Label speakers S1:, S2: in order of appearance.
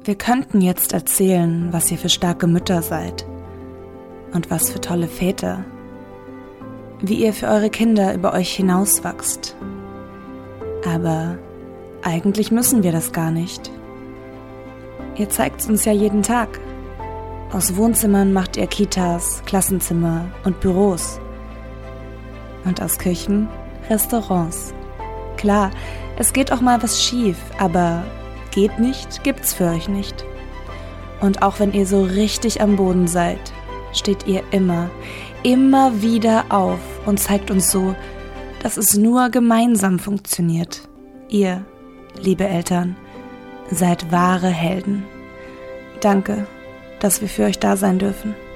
S1: Wir könnten jetzt erzählen, was ihr für starke Mütter seid und was für tolle Väter, wie ihr für eure Kinder über euch hinauswachst. Aber eigentlich müssen wir das gar nicht. Ihr zeigt's uns ja jeden Tag. Aus Wohnzimmern macht ihr Kitas, Klassenzimmer und Büros. Und aus Küchen Restaurants. Klar, es geht auch mal was schief, aber geht nicht, gibt's für euch nicht. Und auch wenn ihr so richtig am Boden seid, steht ihr immer wieder auf und zeigt uns so, dass es nur gemeinsam funktioniert. Ihr, liebe Eltern, seid wahre Helden. Danke, dass wir für euch da sein dürfen.